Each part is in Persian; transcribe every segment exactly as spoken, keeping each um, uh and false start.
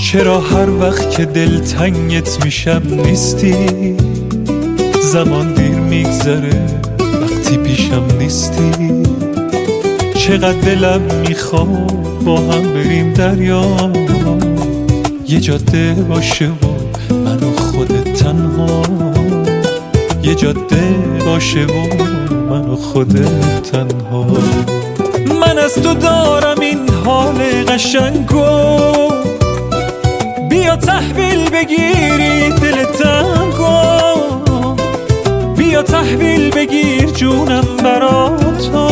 چرا هر وقت که دلتنگت میشم نیستی؟ زمان دیر میگذره وقتی پیشم نیستی. چقدر دلم میخواد با هم بریم دریا، یه جاده باشه و من و خودت تنها، یه جاده باشه و من و خودت تنها. من از تو دارم این حال قشنگو، بیا تحویل بگیری دل تنگو، بیا تحویل بگیر جونم براتو،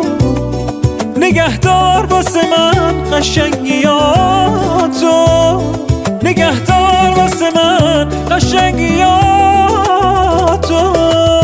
نگهدار واسه من قشنگیاتو، نگهدار واسه من قشنگیاتو.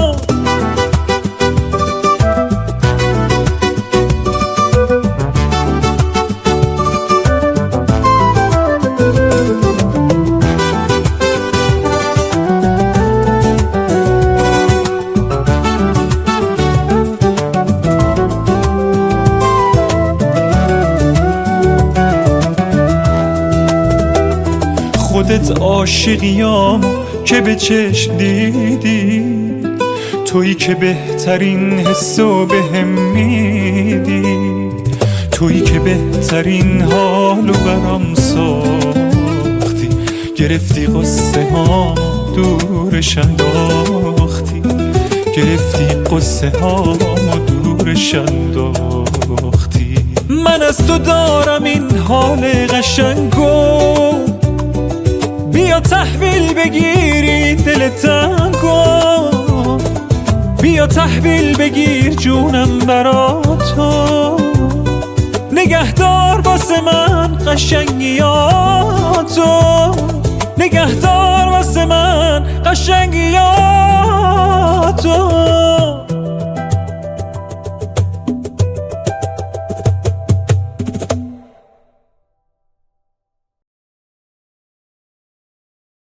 خودت عاشقیام که به چشم دیدی، تویی که بهترین حسو بهم میدی، تویی که بهترین حالو برام ساختی، گرفتی قصه ها دورش انداختی، گرفتی قصه ها دورش انداختی. من از تو دارم این حال قشنگو، بیا تحویل بگیری دل تنگو، بیا تحویل بگیر جونم براتو، نگهدار واسه من قشنگیاتو، نگهدار واسه من قشنگیاتو.